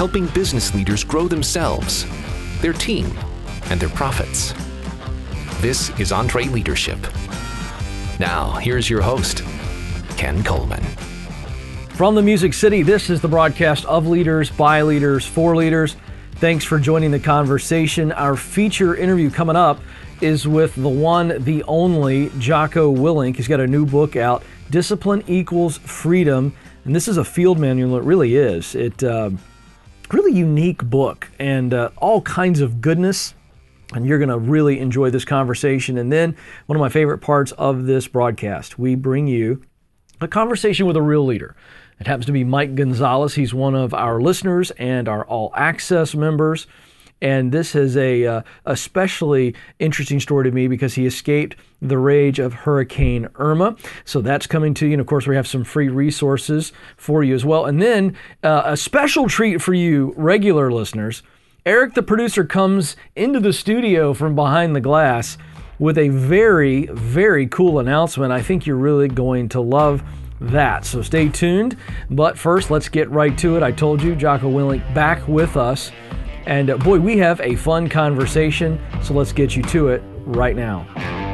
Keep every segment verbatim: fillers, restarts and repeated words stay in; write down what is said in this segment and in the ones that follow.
helping business leaders grow themselves, their team, and their profits. This is EntreLeadership. Now, here's your host, Ken Coleman. From the Music City, this is the broadcast of Leaders, by Leaders, for Leaders. Thanks for joining the conversation. Our feature interview coming up is with the one, the only, Jocko Willink. He's got a new book out, Discipline Equals Freedom. And this is a field manual. It really is. It uh, really unique book and uh, all kinds of goodness. And you're going to really enjoy this conversation. And then one of my favorite parts of this broadcast, we bring you a conversation with a real leader. It happens to be Mike Gonzalez. He's one of our listeners and our All Access members. And this is a uh, especially interesting story to me because he escaped the rage of Hurricane Irma. So that's coming to you. And of course, we have some free resources for you as well. And then uh, a special treat for you, regular listeners. Eric, the producer, comes into the studio from behind the glass with a very, very cool announcement. I think you're really going to love that. So stay tuned. But first, let's get right to it. I told you, Jocko Willink back with us. And uh, boy, we have a fun conversation, so let's get you to it right now.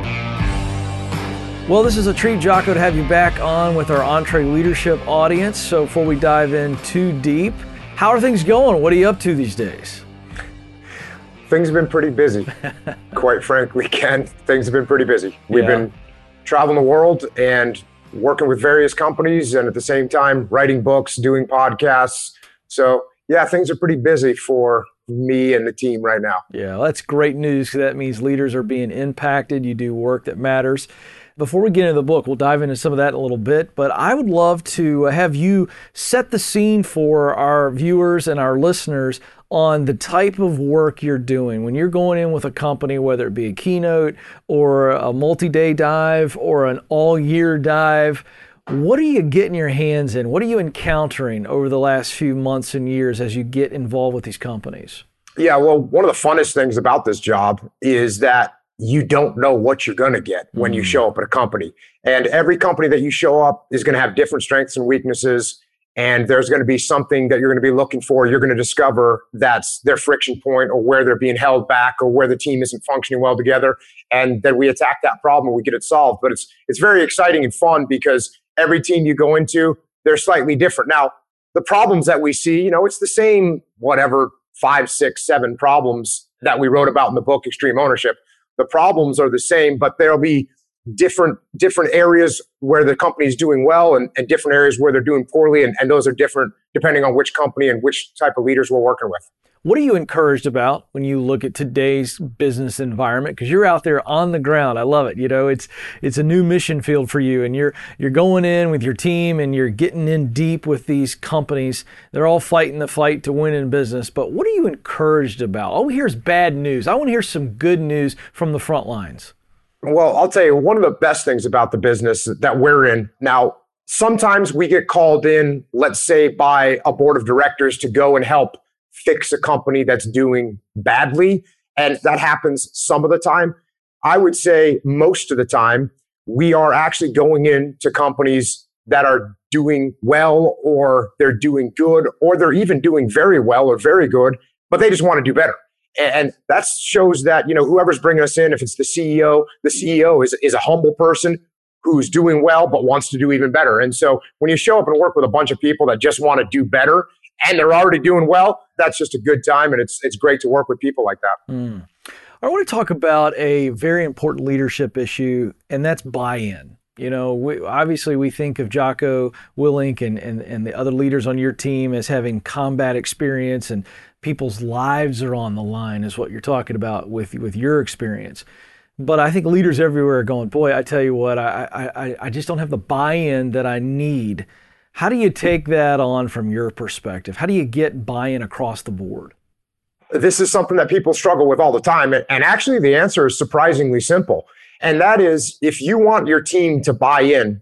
Well, this is a treat, Jocko, to have you back on with our EntreLeadership audience. So before we dive in too deep, how are things going? What are you up to these days? Things have been pretty busy. Quite frankly, Ken, things have been pretty busy. We've Yeah. been traveling the world and working with various companies and at the same time writing books, doing podcasts. So yeah, things are pretty busy for me and the team right now. Yeah, well, that's great news because that means leaders are being impacted. You do work that matters. Before we get into the book, we'll dive into some of that in a little bit, but I would love to have you set the scene for our viewers and our listeners on the type of work you're doing. When you're going in with a company, whether it be a keynote or a multi-day dive or an all-year dive, what are you getting your hands in? What are you encountering over the last few months and years as you get involved with these companies? Yeah, well, one of the funnest things about this job is that you don't know what you're going to get when you show up at a company. And every company that you show up is going to have different strengths and weaknesses. And there's going to be something that you're going to be looking for. You're going to discover that's their friction point or where they're being held back or where the team isn't functioning well together. And then we attack that problem and we get it solved. But it's it's very exciting and fun because every team you go into, they're slightly different. Now, the problems that we see, you know, it's the same, whatever, five, six, seven problems that we wrote about in the book, Extreme Ownership. The problems are the same, but there'll be different different areas where the company is doing well and, and different areas where they're doing poorly. And, and those are different depending on which company and which type of leaders we're working with. What are you encouraged about when you look at today's business environment? Because you're out there on the ground. I love it. You know, it's it's a new mission field for you, and you're you're going in with your team and you're getting in deep with these companies. They're all fighting the fight to win in business. But what are you encouraged about? All we hear is bad news. I want to hear some good news from the front lines. Well, I'll tell you, one of the best things about the business that we're in now, sometimes we get called in, let's say, by a board of directors to go and help fix a company that's doing badly. And that happens some of the time. I would say most of the time, we are actually going into companies that are doing well, or they're doing good, or they're even doing very well or very good, but they just want to do better. And that shows that, you know, whoever's bringing us in, if it's the C E O, the C E O is, is a humble person who's doing well, but wants to do even better. And so when you show up and work with a bunch of people that just want to do better, and they're already doing well, that's just a good time. And it's it's great to work with people like that. Mm. I want to talk about a very important leadership issue, and that's buy-in. You know, we, obviously we think of Jocko Willink and, and, and the other leaders on your team as having combat experience, and people's lives are on the line is what you're talking about with, with your experience. But I think leaders everywhere are going, boy, I tell you what, I, I, I just don't have the buy-in that I need. How do you take that on from your perspective? How do you get buy-in across the board? This is something that people struggle with all the time. And actually, the answer is surprisingly simple. And that is, if you want your team to buy in,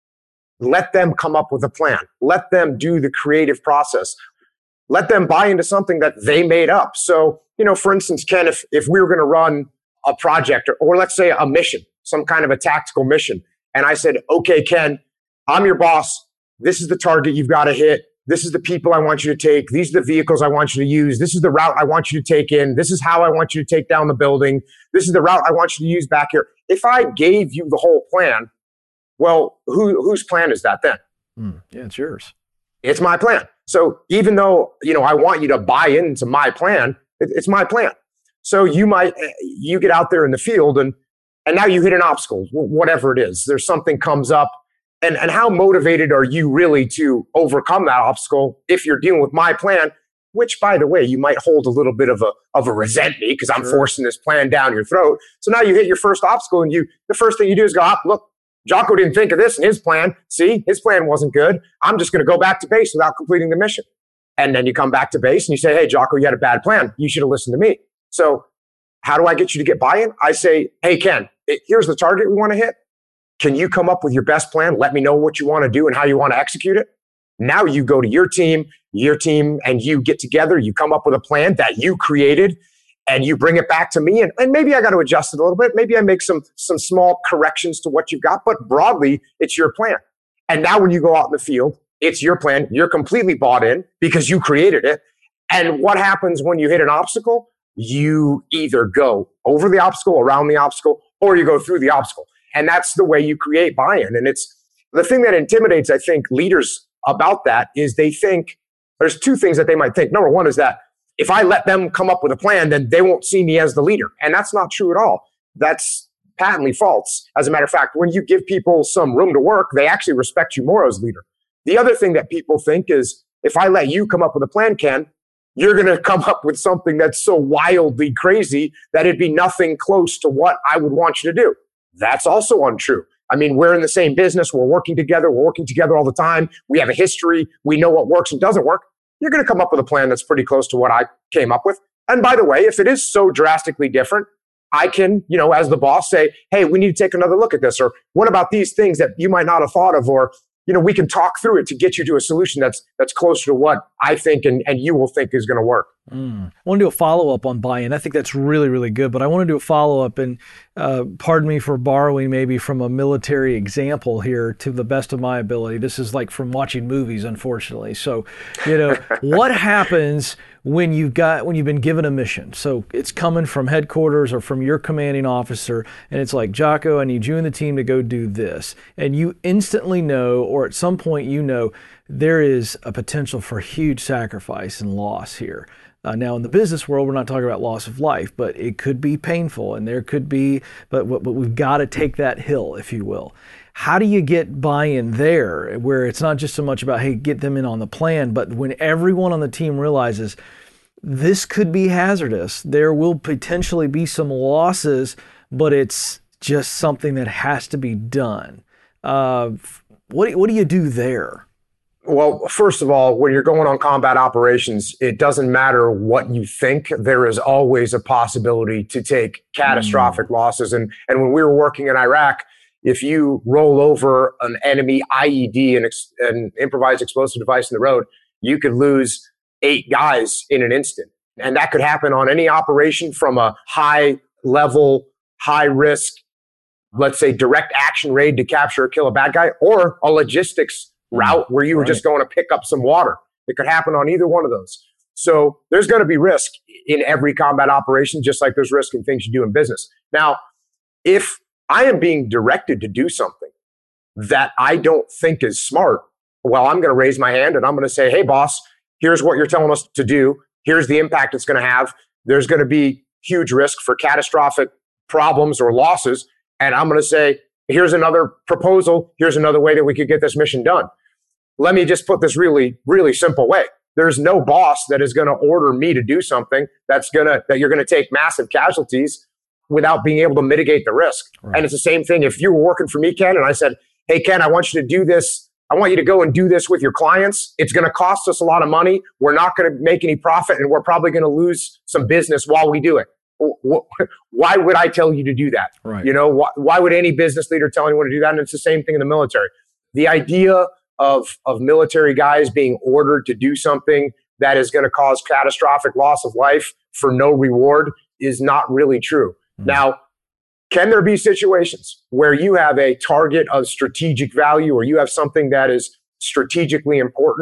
let them come up with a plan. Let them do the creative process. Let them buy into something that they made up. So, you know, for instance, Ken, if, if we were going to run a project or, or let's say a mission, some kind of a tactical mission, and I said, okay, Ken, I'm your boss. This is the target you've got to hit. this is the people I want you to take. These are the vehicles I want you to use. This is the route I want you to take in. This is how I want you to take down the building. This is the route I want you to use back here. If I gave you the whole plan, well, who, whose plan is that then? Mm, yeah, it's yours. It's my plan. So even though, you know, I want you to buy into my plan, it, it's my plan. So you might, you get out there in the field and, and now you hit an obstacle, whatever it is. There's something comes up. And, and how motivated are you really to overcome that obstacle if you're dealing with my plan, which, by the way, you might hold a little bit of a of a resent me because I'm sure. forcing this plan down your throat. So now you hit your first obstacle and you the first thing you do is go, oh, look, Jocko didn't think of this in his plan. See, his plan wasn't good. I'm just going to go back to base without completing the mission. And then you come back to base and you say, hey, Jocko, you had a bad plan. You should have listened to me. So how do I get you to get buy-in? I say, hey, Ken, here's the target we want to hit. Can you come up with your best plan? Let me know what you want to do and how you want to execute it. Now you go to your team, your team, and you get together. You come up with a plan that you created, and you bring it back to me. And, and maybe I got to adjust it a little bit. Maybe I make some some small corrections to what you've got. But broadly, it's your plan. And now when you go out in the field, it's your plan. You're completely bought in because you created it. And what happens when you hit an obstacle? You either go over the obstacle, around the obstacle, or you go through the obstacle. And that's the way you create buy-in. And it's the thing that intimidates, I think, leaders about that is they think there's two things that they might think. Number one is that if I let them come up with a plan, then they won't see me as the leader. And that's not true at all. That's patently false. As a matter of fact, when you give people some room to work, they actually respect you more as leader. The other thing that people think is if I let you come up with a plan, Ken, you're going to come up with something that's so wildly crazy that it'd be nothing close to what I would want you to do. That's also untrue. I mean, we're in the same business. We're working together. We're working together all the time. We have a history. We know what works and doesn't work. You're going to come up with a plan that's pretty close to what I came up with. And by the way, if it is so drastically different, I can, you know, as the boss say, hey, we need to take another look at this. Or what about these things that you might not have thought of? Or, you know, we can talk through it to get you to a solution that's that's closer to what I think and, and you will think is going to work. Mm. I want to do a follow-up on buy-in. I think that's really, really good, but I want to do a follow-up and uh, pardon me for borrowing maybe from a military example here to the best of my ability. This is like from watching movies, unfortunately. So, you know, what happens when you've got, when you've been given a mission? So it's coming from headquarters or from your commanding officer, and it's like, Jocko, I need you and the team to go do this. And you instantly know, or at some point you know, there is a potential for huge sacrifice and loss here. Uh, now, in the business world, we're not talking about loss of life, but it could be painful, and there could be, but, but we've got to take that hill, if you will. How do you get buy-in there, where it's not just so much about, hey, get them in on the plan, but when everyone on the team realizes this could be hazardous, there will potentially be some losses, but it's just something that has to be done. Uh, what, what do you do there? Well, first of all, when you're going on combat operations, it doesn't matter what you think. There is always a possibility to take catastrophic mm. losses. And, and when we were working in Iraq, if you roll over an enemy I E D, an, ex, an improvised explosive device in the road, you could lose eight guys in an instant. And that could happen on any operation from a high level, high risk, let's say direct action raid to capture or kill a bad guy, or a logistics route where you were right. just going to pick up some water. It could happen on either one of those. So there's going to be risk in every combat operation, just like there's risk in things you do in business. Now, if I am being directed to do something that I don't think is smart, well, I'm going to raise my hand and I'm going to say, hey, boss, here's what you're telling us to do. Here's the impact it's going to have. There's going to be huge risk for catastrophic problems or losses. And I'm going to say, here's another proposal. Here's another way that we could get this mission done. Let me just put this really, really simple way. There's no boss that is going to order me to do something that's going to, that you're going to take massive casualties without being able to mitigate the risk. Right. And it's the same thing. If you were working for me, Ken, and I said, hey, Ken, I want you to do this. I want you to go and do this with your clients. It's going to cost us a lot of money. We're not going to make any profit, and we're probably going to lose some business while we do it. Why would I tell you to do that? Right. You know, why, why would any business leader tell anyone to do that? And it's the same thing in the military. The idea of, of military guys being ordered to do something that is going to cause catastrophic loss of life for no reward is not really true. Mm-hmm. Now, can there be situations where you have a target of strategic value or you have something that is strategically important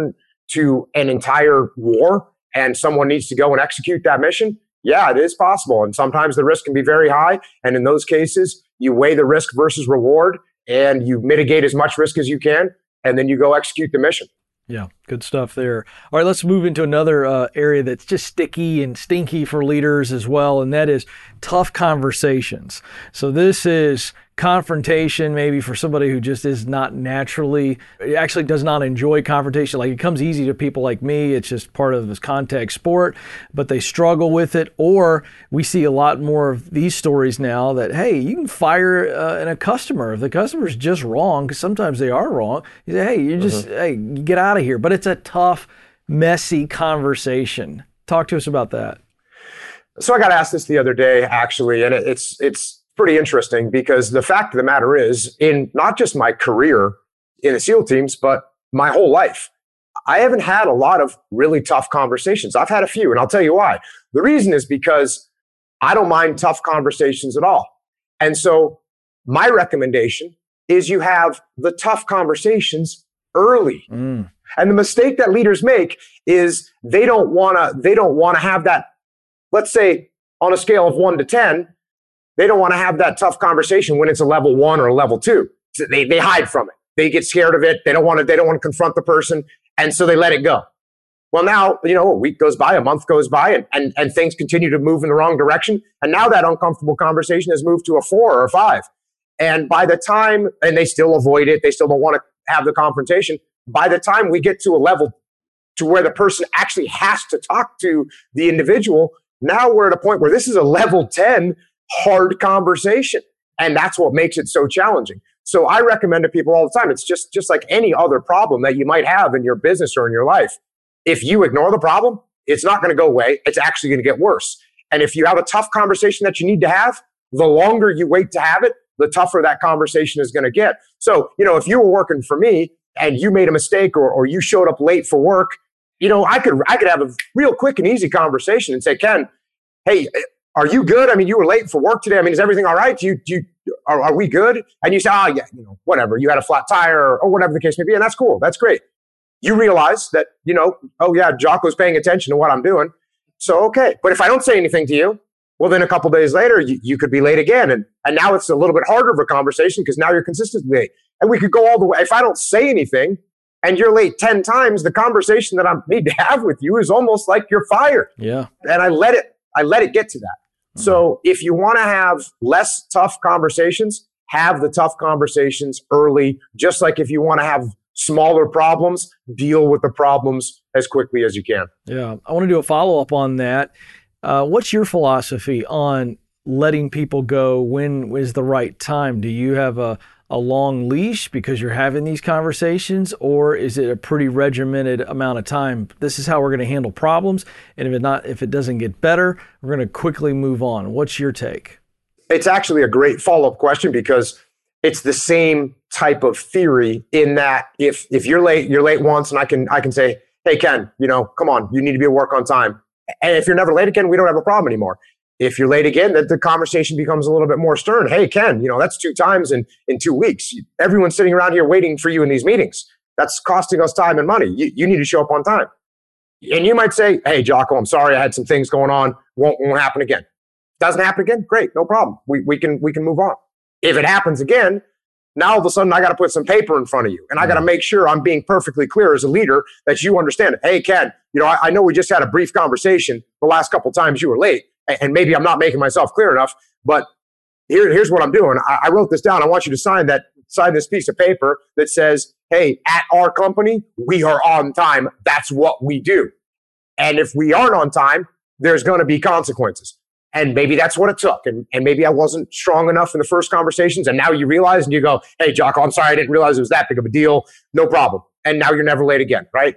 to an entire war and someone needs to go and execute that mission, yeah, it is possible. And sometimes the risk can be very high. And in those cases, you weigh the risk versus reward and you mitigate as much risk as you can, and then you go execute the mission. Yeah, good stuff there. All right, let's move into another uh, area that's just sticky and stinky for leaders as well, and that is tough conversations. So this is confrontation maybe for somebody who just is not naturally, actually does not enjoy confrontation. Like it comes easy to people like me. It's just part of this contact sport, but they struggle with it. Or we see a lot more of these stories now that, hey, you can fire uh, a customer if the customer's just wrong, because sometimes they are wrong. You say, hey, you just, mm-hmm. hey, get out of here. But it's a tough, messy conversation. Talk to us about that. So I got asked this the other day, actually, and it's it's pretty interesting because the fact of the matter is, in not just my career in the SEAL teams, but my whole life, I haven't had a lot of really tough conversations. I've had a few, and I'll tell you why. The reason is because I don't mind tough conversations at all. And so my recommendation is you have the tough conversations early. Mm. And the mistake that leaders make is they don't want to, they don't want to have that, let's say on a scale of one to ten, they don't want to have that tough conversation when it's a level one or a level two. So they, they hide from it. They get scared of it. They don't want to, they don't want to confront the person. And so they let it go. Well, now, you know, a week goes by, a month goes by, and, and, and things continue to move in the wrong direction. And now that uncomfortable conversation has moved to a four or a five. And by the time, and they still avoid it, they still don't want to have the confrontation. By the time we get to a level to where the person actually has to talk to the individual, now we're at a point where this is a level ten hard conversation. And that's what makes it so challenging. So I recommend to people all the time, it's just, just like any other problem that you might have in your business or in your life. If you ignore the problem, it's not going to go away. It's actually going to get worse. And if you have a tough conversation that you need to have, the longer you wait to have it, the tougher that conversation is going to get. So, you know, if you were working for me and you made a mistake or, or you showed up late for work, you know, I could, I could have a real quick and easy conversation and say, Ken, hey, are you good? I mean, you were late for work today. I mean, is everything all right? Do you, do you, are, are we good? And you say, oh yeah, you know, whatever. You had a flat tire or, or whatever the case may be. And that's cool. That's great. You realize that, you know, oh yeah, Jocko's paying attention to what I'm doing. So, okay. But if I don't say anything to you, well, then a couple days later, you, you could be late again. And, and now it's a little bit harder of a conversation because now you're consistently late. And we could go all the way. If I don't say anything and you're late ten times, the conversation that I need to have with you is almost like you're fired. Yeah. And I let it, I let it get to that. Mm-hmm. So if you want to have less tough conversations, have the tough conversations early. Just like if you want to have smaller problems, deal with the problems as quickly as you can. Yeah. I want to do a follow-up on that. Uh, what's your philosophy on letting people go? When is the right time? Do you have a, a long leash because you're having these conversations, or is it a pretty regimented amount of time? This is how we're going to handle problems. And if it not, if it doesn't get better, we're going to quickly move on. What's your take? It's actually a great follow-up question because it's the same type of theory in that if if you're late, you're late once, and I can I can say, hey, Ken, you know, come on, you need to be at work on time. And if you're never late again, we don't have a problem anymore. If you're late again, that the conversation becomes a little bit more stern. Hey, Ken, you know, that's two times in, in two weeks. Everyone's sitting around here waiting for you in these meetings. That's costing us time and money. You, you need to show up on time. And you might say, hey, Jocko, I'm sorry, I had some things going on. Won't, won't happen again. Doesn't happen again? Great, no problem. We, we can we can move on. If it happens again, now all of a sudden I got to put some paper in front of you. And I got to make sure I'm being perfectly clear as a leader that you understand it. Hey, Ken, you know, I, I know we just had a brief conversation the last couple times you were late. And maybe I'm not making myself clear enough, but here, here's what I'm doing. I, I wrote this down. I want you to sign that, sign this piece of paper that says, hey, at our company, we are on time. That's what we do. And if we aren't on time, there's going to be consequences. And maybe that's what it took. And, and maybe I wasn't strong enough in the first conversations. And now you realize and you go, hey, Jocko, I'm sorry. I didn't realize it was that big of a deal. No problem. And now you're never late again, right?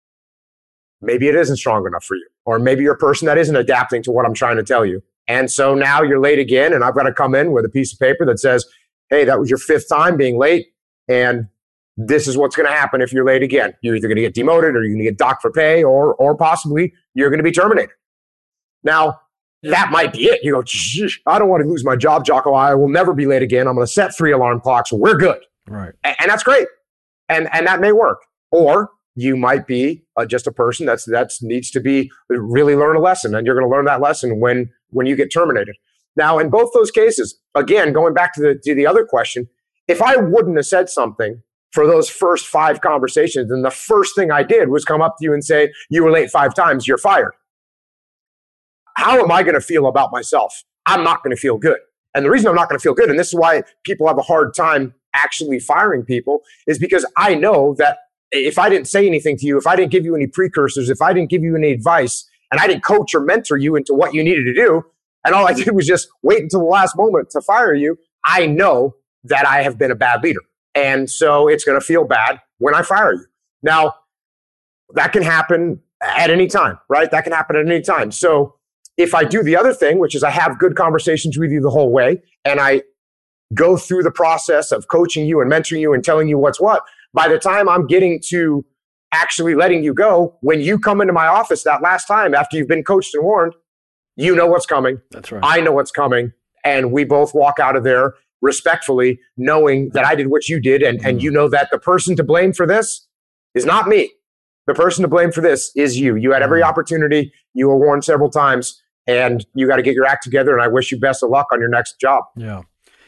Maybe it isn't strong enough for you. Or maybe you're a person that isn't adapting to what I'm trying to tell you. And so now you're late again. And I've got to come in with a piece of paper that says, hey, that was your fifth time being late. And this is what's going to happen if you're late again. You're either going to get demoted or you're going to get docked for pay or, or possibly you're going to be terminated. Now, that might be it. You go, I don't want to lose my job, Jocko. I will never be late again. I'm going to set three alarm clocks. We're good. Right. And, and that's great. And, and that may work. Or you might be uh, just a person that's that's needs to be really learn a lesson, and you're going to learn that lesson when when you get terminated. Now, in both those cases, again, going back to the to the other question, if I wouldn't have said something for those first five conversations, and the first thing I did was come up to you and say, you were late five times, you're fired. How am I going to feel about myself? I'm not going to feel good. And the reason I'm not going to feel good, and this is why people have a hard time actually firing people, is because I know that if I didn't say anything to you, if I didn't give you any precursors, if I didn't give you any advice, and I didn't coach or mentor you into what you needed to do, and all I did was just wait until the last moment to fire you, I know that I have been a bad leader. And so it's going to feel bad when I fire you. Now, that can happen at any time, right? That can happen at any time. So if I do the other thing, which is I have good conversations with you the whole way, and I go through the process of coaching you and mentoring you and telling you what's what, by the time I'm getting to actually letting you go, when you come into my office that last time after you've been coached and warned, you know what's coming. That's right. I know what's coming. And we both walk out of there respectfully, knowing that I did what you did. And, mm. and you know that the person to blame for this is not me. The person to blame for this is you. You had every opportunity. You were warned several times, and you got to get your act together. And I wish you best of luck on your next job. Yeah.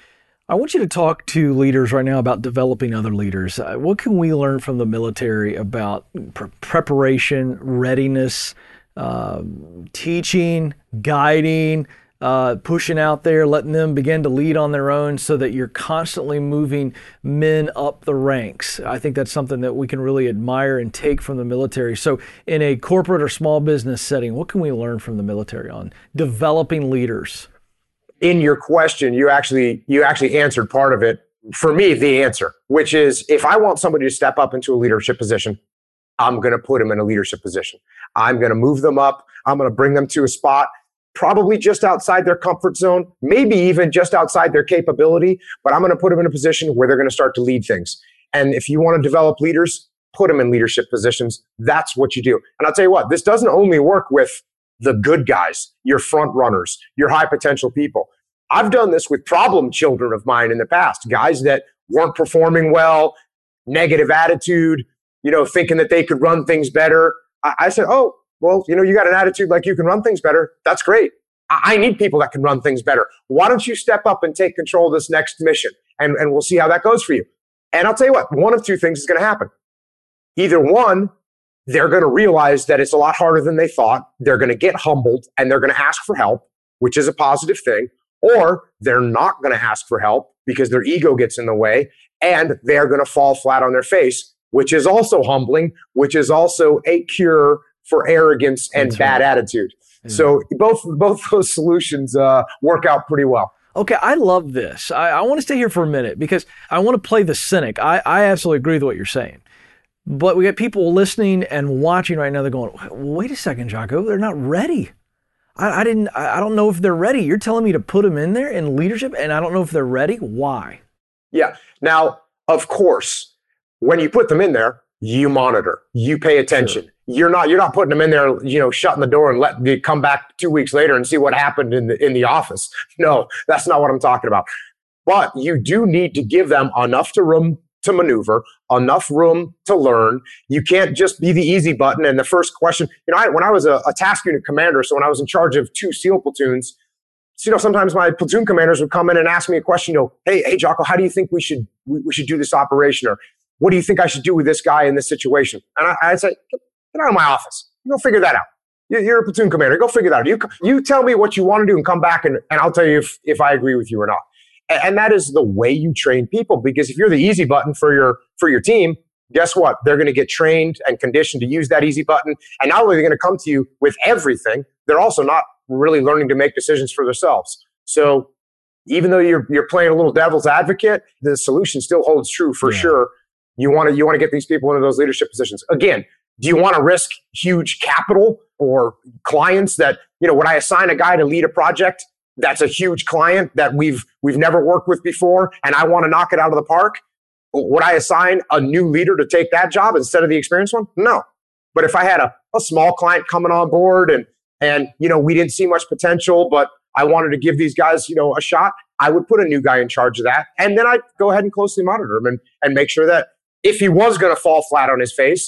I want you to talk to leaders right now about developing other leaders. Uh, what can we learn from the military about pre- preparation, readiness, uh, teaching, guiding, uh, pushing out there, letting them begin to lead on their own so that you're constantly moving men up the ranks? I think that's something that we can really admire and take from the military. So in a corporate or small business setting, what can we learn from the military on developing leaders? In your question, you actually you actually answered part of it. For me, the answer, which is if I want somebody to step up into a leadership position, I'm going to put them in a leadership position. I'm going to move them up. I'm going to bring them to a spot probably just outside their comfort zone, maybe even just outside their capability, but I'm going to put them in a position where they're going to start to lead things. And if you want to develop leaders, put them in leadership positions. That's what you do. And I'll tell you what, this doesn't only work with the good guys, your front runners, your high potential people. I've done this with problem children of mine in the past, guys that weren't performing well, negative attitude, you know, thinking that they could run things better. I, I said, oh, well, you know, you got an attitude like you can run things better. That's great. I, I need people that can run things better. Why don't you step up and take control of this next mission? And, and we'll see how that goes for you. And I'll tell you what, one of two things is going to happen. Either one, they're going to realize that it's a lot harder than they thought. They're going to get humbled and they're going to ask for help, which is a positive thing. Or they're not going to ask for help because their ego gets in the way and they're going to fall flat on their face, which is also humbling, which is also a cure for arrogance and That's bad right. attitude. Yeah. So both both those solutions uh, work out pretty well. Okay, I love this. I, I want to stay here for a minute because I want to play the cynic. I, I absolutely agree with what you're saying. But we got people listening and watching right now. They're going, wait a second, Jocko, they're not ready. I, I didn't. I don't know if they're ready. You're telling me to put them in there in leadership, and I don't know if they're ready. Why? Yeah. Now, of course, when you put them in there, you monitor, you pay attention. Sure. You're not. You're not putting them in there, you know, shutting the door and let you come back two weeks later and see what happened in the in the office. No, that's not what I'm talking about. But you do need to give them enough to room to maneuver, enough room to learn. You can't just be the easy button. And the first question, you know, I, when I was a, a task unit commander, so when I was in charge of two SEAL platoons, so, you know, sometimes my platoon commanders would come in and ask me a question, you know, hey, hey, Jocko, how do you think we should we, we should do this operation? Or what do you think I should do with this guy in this situation? And I, I'd say, get out of my office. Go figure that out. You're a platoon commander. Go figure that out. You, you tell me what you want to do and come back and, and I'll tell you if, if I agree with you or not. And that is the way you train people, because if you're the easy button for your for your team, guess what? They're going to get trained and conditioned to use that easy button. And not only are they going to come to you with everything, they're also not really learning to make decisions for themselves. So even though you're you're playing a little devil's advocate, the solution still holds true for yeah. sure. You want to you want to get these people into those leadership positions. Again, do you want to risk huge capital or clients that, you know, would I assign a guy to lead a project that's a huge client that we've we've never worked with before, and I want to knock it out of the park? Would I assign a new leader to take that job instead of the experienced one? No. But if I had a, a small client coming on board and and you know we didn't see much potential, but I wanted to give these guys you know a shot, I would put a new guy in charge of that, and then I'd go ahead and closely monitor him and and make sure that if he was going to fall flat on his face,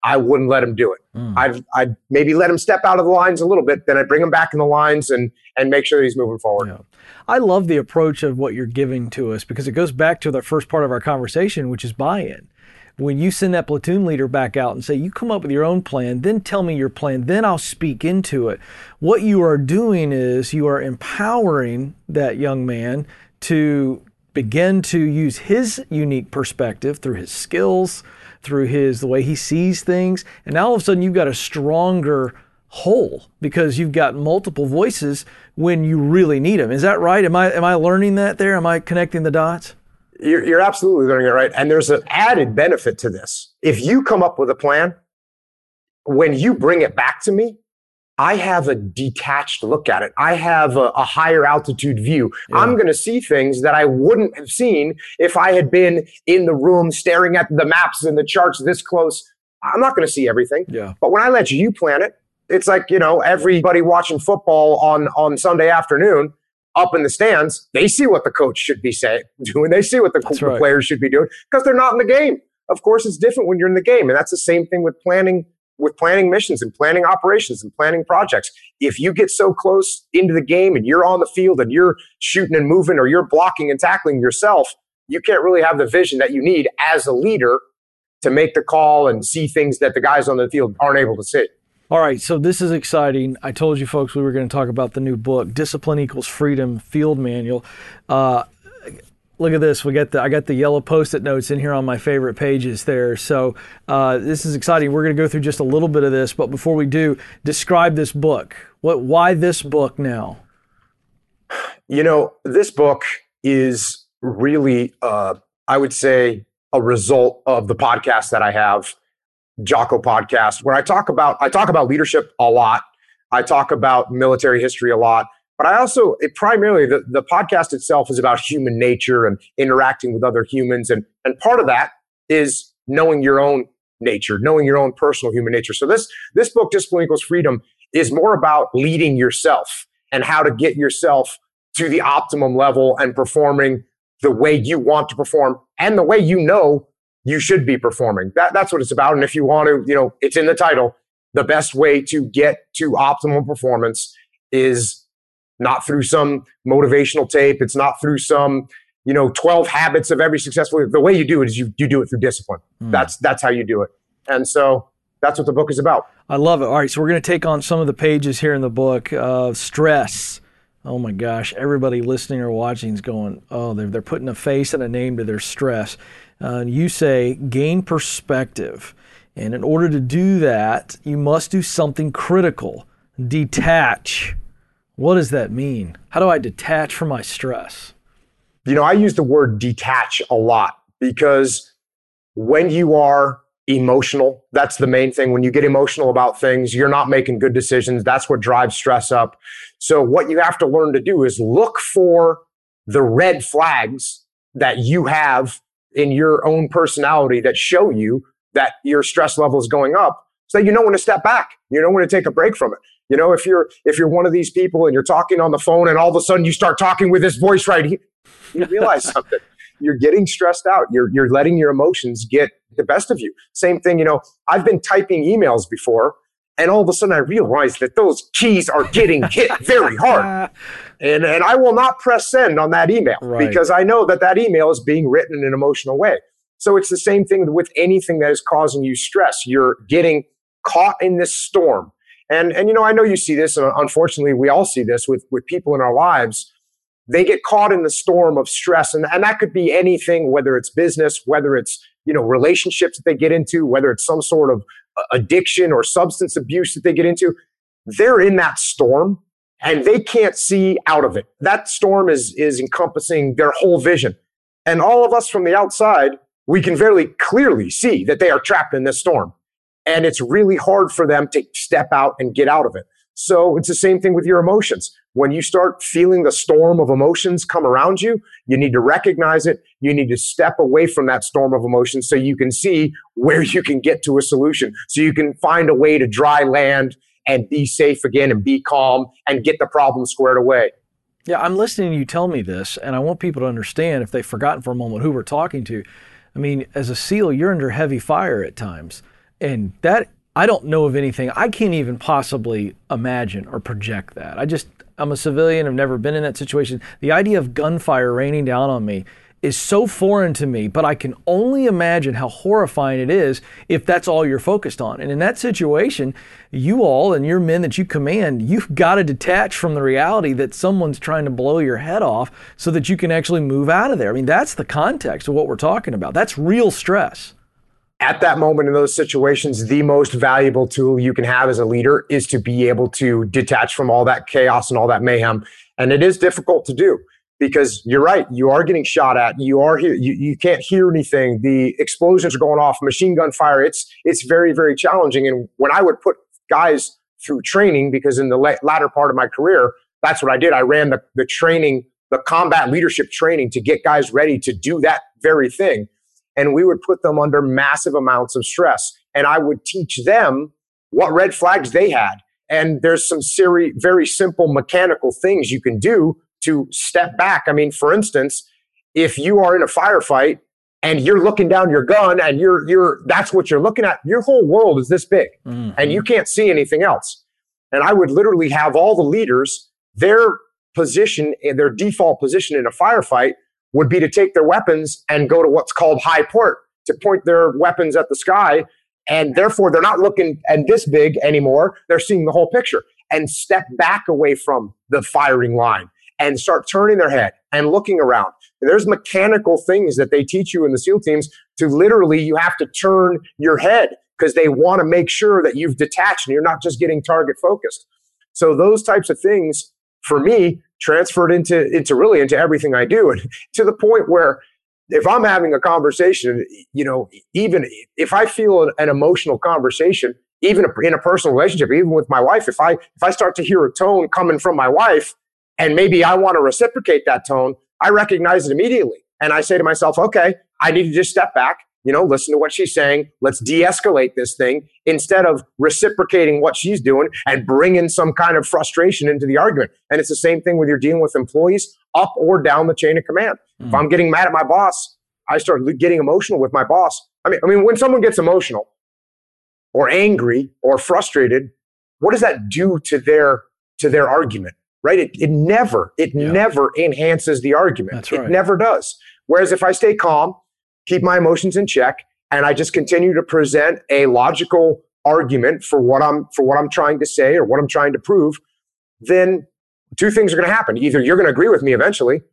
I wouldn't let him do it. Mm. I'd, I'd maybe let him step out of the lines a little bit, then I'd bring him back in the lines and, and make sure that he's moving forward. Yeah. I love the approach of what you're giving to us because it goes back to the first part of our conversation, which is buy-in. When you send that platoon leader back out and say, you come up with your own plan, then tell me your plan, then I'll speak into it. What you are doing is you are empowering that young man to begin to use his unique perspective through his skills, through his the way he sees things. And now all of a sudden you've got a stronger whole because you've got multiple voices when you really need them. Is that right? Am I am I learning that there? Am I connecting the dots? You're, you're absolutely learning it right. And there's an added benefit to this. If you come up with a plan, when you bring it back to me, I have a detached look at it. I have a, a higher altitude view. Yeah. I'm going to see things that I wouldn't have seen if I had been in the room staring at the maps and the charts this close. I'm not going to see everything. Yeah. But when I let you plan it, it's like, you know, everybody watching football on, on Sunday afternoon up in the stands, they see what the coach should be saying, doing. They see what the, the right. players should be doing because they're not in the game. Of course, it's different when you're in the game. And that's the same thing with planning with planning missions and planning operations and planning projects. If you get so close into the game and you're on the field and you're shooting and moving or you're blocking and tackling yourself, you can't really have the vision that you need as a leader to make the call and see things that the guys on the field aren't able to see. All right, so this is exciting. I told you folks we were going to talk about the new book, Discipline Equals Freedom Field Manual. Uh, Look at this. We got the I got the yellow Post-it notes in here on my favorite pages there. So uh, this is exciting. We're going to go through just a little bit of this, but before we do, describe this book. What? Why this book now? You know, this book is really, uh, I would say, a result of the podcast that I have, Jocko Podcast, where I talk about I talk about leadership a lot. I talk about military history a lot. But I also, it primarily, the, the podcast itself is about human nature and interacting with other humans. And, and part of that is knowing your own nature, knowing your own personal human nature. So this, this book, Discipline Equals Freedom, is more about leading yourself and how to get yourself to the optimum level and performing the way you want to perform and the way you know you should be performing. That, that's what it's about. And if you want to, you know, it's in the title, the best way to get to optimal performance is not through some motivational tape. It's not through some, you know, twelve habits of every successful. The way you do it is you you do it through discipline. Mm. That's that's how you do it. And so that's what the book is about. I love it. All right, so we're going to take on some of the pages here in the book. Uh, stress. Oh my gosh, everybody listening or watching is going, oh, they're they're putting a face and a name to their stress. Uh, and you say gain perspective, and in order to do that, you must do something critical. Detach. What does that mean? How do I detach from my stress? You know, I use the word detach a lot because when you are emotional, that's the main thing. When you get emotional about things, you're not making good decisions. That's what drives stress up. So what you have to learn to do is look for the red flags that you have in your own personality that show you that your stress level is going up so that you know when to step back. You know when to take a break from it. You know, if you're if you're one of these people and you're talking on the phone and all of a sudden you start talking with this voice right here, you realize something. You're getting stressed out. You're you're letting your emotions get the best of you. Same thing, you know, I've been typing emails before and all of a sudden I realized that those keys are getting hit very hard. And and I will not press send on that email right. because I know that that email is being written in an emotional way. So it's the same thing with anything that is causing you stress. You're getting caught in this storm. And, and you know, I know you see this, and unfortunately, we all see this with, with people in our lives. They get caught in the storm of stress, and, and that could be anything, whether it's business, whether it's, you know, relationships that they get into, whether it's some sort of addiction or substance abuse that they get into. They're in that storm, and they can't see out of it. That storm is, is encompassing their whole vision. And all of us from the outside, we can very clearly see that they are trapped in this storm. And it's really hard for them to step out and get out of it. So it's the same thing with your emotions. When you start feeling the storm of emotions come around you, you need to recognize it. You need to step away from that storm of emotions so you can see where you can get to a solution. So you can find a way to dry land and be safe again and be calm and get the problem squared away. Yeah, I'm listening to you tell me this, and I want people to understand, if they've forgotten for a moment who we're talking to. I mean, as a SEAL, you're under heavy fire at times. And that, I don't know of anything. I can't even possibly imagine or project that. I just, I'm a civilian. I've never been in that situation. The idea of gunfire raining down on me is so foreign to me, but I can only imagine how horrifying it is if that's all you're focused on. And in that situation, you all and your men that you command, you've got to detach from the reality that someone's trying to blow your head off so that you can actually move out of there. I mean, that's the context of what we're talking about. That's real stress. At that moment in those situations, the most valuable tool you can have as a leader is to be able to detach from all that chaos and all that mayhem. And it is difficult to do. Because you're right, you are getting shot at. You are here. You, you can't hear anything. The explosions are going off. Machine gun fire. It's it's very very challenging. And when I would put guys through training, because in the la- latter part of my career, that's what I did. I ran the the training, the combat leadership training to get guys ready to do that very thing. And we would put them under massive amounts of stress. And I would teach them what red flags they had. And there's some seri- very simple mechanical things you can do to step back. I mean, for instance, if you are in a firefight and you're looking down your gun and you're, you're, that's what you're looking at, your whole world is this big mm-hmm. and you can't see anything else. And I would literally have all the leaders, their position, their default position in a firefight would be to take their weapons and go to what's called high port, to point their weapons at the sky. And therefore they're not looking at this big anymore. They're seeing the whole picture and step back away from the firing line and start turning their head and looking around. And there's mechanical things that they teach you in the SEAL teams to literally, you have to turn your head because they want to make sure that you've detached and you're not just getting target focused. So those types of things, for me, transferred into, into really into everything I do. And to the point where if I'm having a conversation, you know, even if I feel an, an emotional conversation, even in a personal relationship, even with my wife, if I if I start to hear a tone coming from my wife, and maybe I want to reciprocate that tone, I recognize it immediately. And I say to myself, okay, I need to just step back, you know, listen to what she's saying. Let's de-escalate this thing instead of reciprocating what she's doing and bringing some kind of frustration into the argument. And it's the same thing when you're dealing with employees up or down the chain of command. Mm. If I'm getting mad at my boss, I start getting emotional with my boss. I mean, I mean, when someone gets emotional or angry or frustrated, what does that do to their, to their argument? Right? It, it never, it yeah. never enhances the argument. That's right. It never does. Whereas if I stay calm, keep my emotions in check, and I just continue to present a logical argument for what I'm, for what I'm trying to say or what I'm trying to prove, then two things are going to happen. Either you're going to agree with me eventually,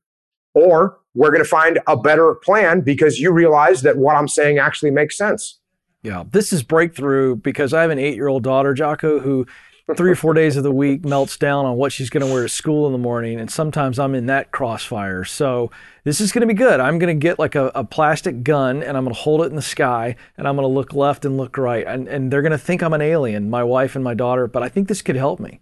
or we're going to find a better plan because you realize that what I'm saying actually makes sense. Yeah. This is breakthrough because I have an eight-year-old daughter, Jocko, who three or four days of the week melts down on what she's going to wear to school in the morning. And sometimes I'm in that crossfire. So this is going to be good. I'm going to get like a, a plastic gun and I'm going to hold it in the sky and I'm going to look left and look right. And, and they're going to think I'm an alien, my wife and my daughter, but I think this could help me.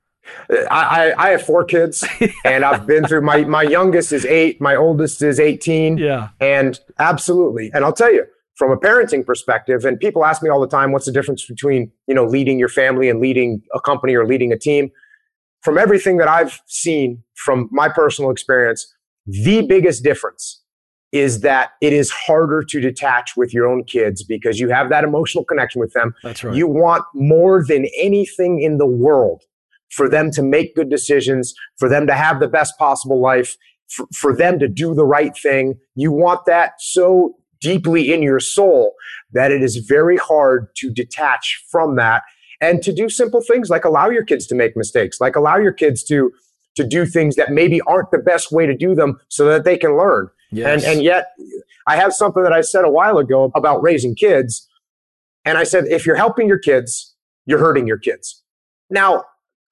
I, I, I have four kids and I've been through my, my youngest is eight. My oldest is eighteen. Yeah. And absolutely. And I'll tell you, from a parenting perspective, and people ask me all the time, what's the difference between, you know, leading your family and leading a company or leading a team? From everything that I've seen from my personal experience, the biggest difference is that it is harder to detach with your own kids because you have that emotional connection with them. That's right. You want more than anything in the world for them to make good decisions, for them to have the best possible life, for, for them to do the right thing. You want that so deeply in your soul that it is very hard to detach from that and to do simple things like allow your kids to make mistakes, like allow your kids to to do things that maybe aren't the best way to do them so that they can learn. Yes. And and yet I have something that I said a while ago about raising kids. And I said, if you're helping your kids, you're hurting your kids. Now,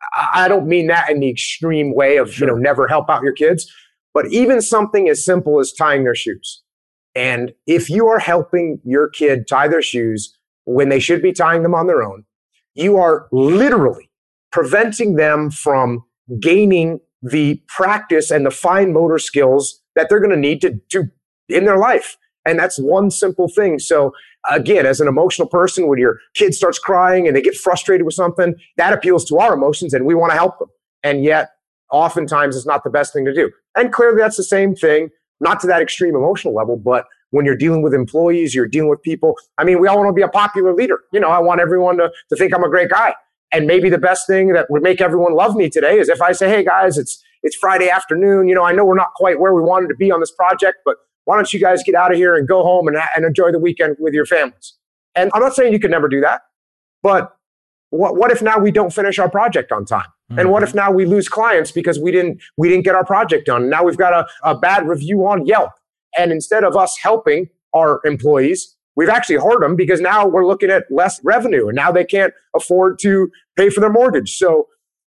I don't mean that in the extreme way of, sure. you know, never help out your kids, but even something as simple as tying their shoes. And if you are helping your kid tie their shoes when they should be tying them on their own, you are literally preventing them from gaining the practice and the fine motor skills that they're going to need to do in their life. And that's one simple thing. So again, as an emotional person, when your kid starts crying and they get frustrated with something, that appeals to our emotions and we want to help them. And yet, oftentimes, it's not the best thing to do. And clearly, that's the same thing. Not to that extreme emotional level, but when you're dealing with employees, you're dealing with people. I mean, we all want to be a popular leader. You know, I want everyone to, to think I'm a great guy. And maybe the best thing that would make everyone love me today is if I say, hey guys, it's it's Friday afternoon. You know, I know we're not quite where we wanted to be on this project, but why don't you guys get out of here and go home and, and enjoy the weekend with your families? And I'm not saying you could never do that, but what what if now we don't finish our project on time? Mm-hmm. And what if now we lose clients because we didn't we didn't get our project done? Now we've got a, a bad review on Yelp. And instead of us helping our employees, we've actually hurt them because now we're looking at less revenue and now they can't afford to pay for their mortgage. So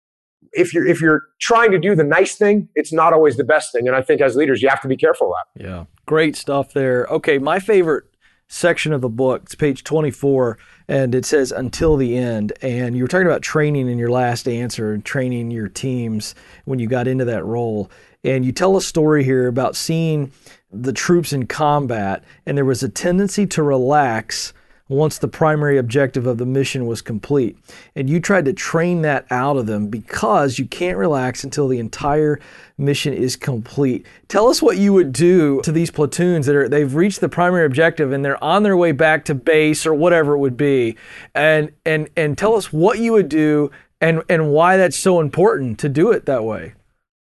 if you're if you're trying to do the nice thing, it's not always the best thing. And I think as leaders, you have to be careful of that. Yeah, great stuff there. Okay, my favorite section of the book, it's page twenty-four, and it says until the end. And you were talking about training in your last answer and training your teams when you got into that role. And you tell a story here about seeing the troops in combat, and there was a tendency to relax once the primary objective of the mission was complete. And you tried to train that out of them because you can't relax until the entire mission is complete. Tell us what you would do to these platoons that are, they've reached the primary objective and they're on their way back to base or whatever it would be. And and and tell us what you would do and, and why that's so important to do it that way.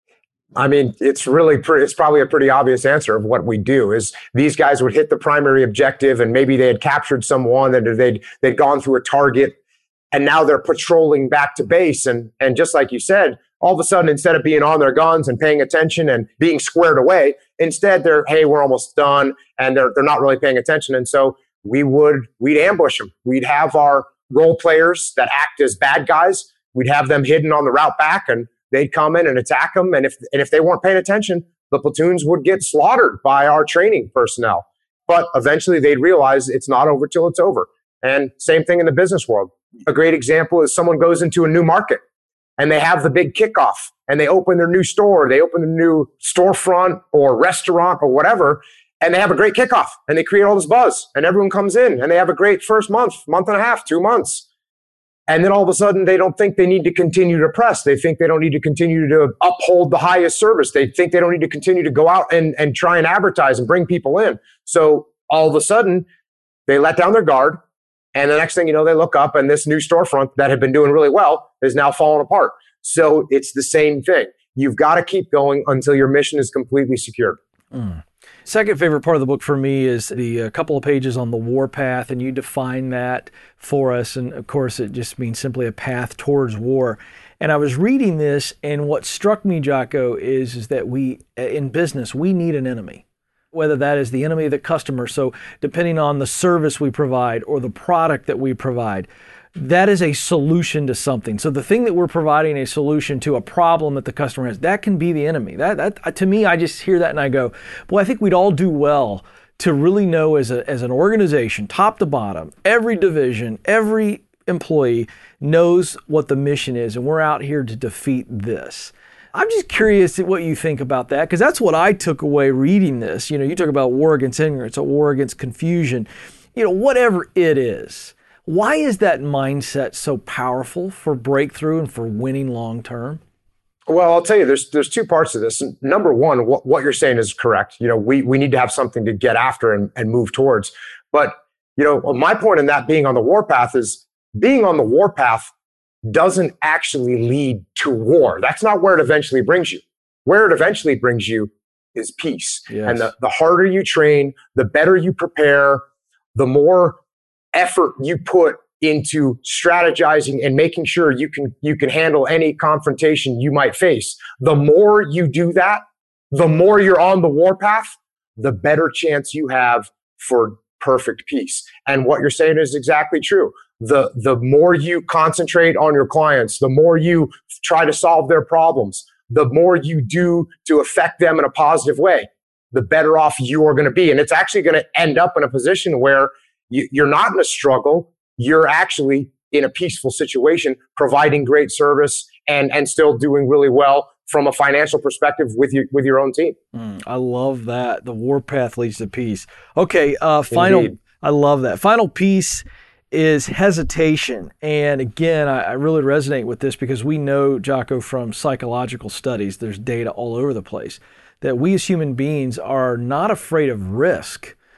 I mean, it's really pretty, it's probably a pretty obvious answer of what we do is these guys would hit the primary objective and maybe they had captured someone that they'd, they'd gone through a target and now they're patrolling back to base. And, and just like you said, all of a sudden, instead of being on their guns and paying attention and being squared away, instead they're, hey, we're almost done. And they're, they're not really paying attention. And so we would, we'd ambush them. We'd have our role players that act as bad guys. We'd have them hidden on the route back and they'd come in and attack them. And if and if they weren't paying attention, the platoons would get slaughtered by our training personnel. But eventually they'd realize it's not over till it's over. And same thing in the business world. A great example is someone goes into a new market and they have the big kickoff and they open their new store, they open a new storefront or restaurant or whatever, and they have a great kickoff and they create all this buzz and everyone comes in and they have a great first month, month and a half, two months. And then all of a sudden, they don't think they need to continue to press. They think they don't need to continue to uphold the highest service. They think they don't need to continue to go out and, and try and advertise and bring people in. So all of a sudden, they let down their guard. And the next thing you know, they look up and this new storefront that had been doing really well is now falling apart. So it's the same thing. You've got to keep going until your mission is completely secured. Mm. Second favorite part of the book for me is the uh, couple of pages on the warpath, and you define that for us. And of course, it just means simply a path towards war. And I was reading this, and what struck me, Jocko, is, is that we, in business, we need an enemy. Whether that is the enemy of the customer, so depending on the service we provide or the product that we provide, that is a solution to something. So the thing that we're providing a solution to a problem that the customer has, that can be the enemy. That, that to me, I just hear that and I go, boy, I think we'd all do well to really know as a as an organization, top to bottom, every division, every employee knows what the mission is, and we're out here to defeat this. I'm just curious what you think about that, because that's what I took away reading this. You know, you talk about war against ignorance, a war against confusion, you know, whatever it is. Why is that mindset so powerful for breakthrough and for winning long term? Well, I'll tell you, there's there's two parts to this. Number one, what, what you're saying is correct. You know, we we need to have something to get after and, and move towards. But, you know, my point in that being on the warpath is being on the warpath doesn't actually lead to war. That's not where it eventually brings you. Where it eventually brings you is peace. Yes. And the, the harder you train, the better you prepare, the more effort you put into strategizing and making sure you can you can handle any confrontation you might face. The more you do that, the more you're on the warpath, the better chance you have for perfect peace. And what you're saying is exactly true. The the more you concentrate on your clients, the more you try to solve their problems, the more you do to affect them in a positive way, the better off you are going to be. And it's actually going to end up in a position where you, you're not in a struggle. You're actually in a peaceful situation, providing great service and, and still doing really well from a financial perspective with your, with your own team. Mm, I love that. The warpath leads to peace. Okay. Uh, final, Indeed. I love that. Final piece is hesitation. And again, I, I really resonate with this because we know, Jocko, from psychological studies, there's data all over the place, that we as human beings are not afraid of risk.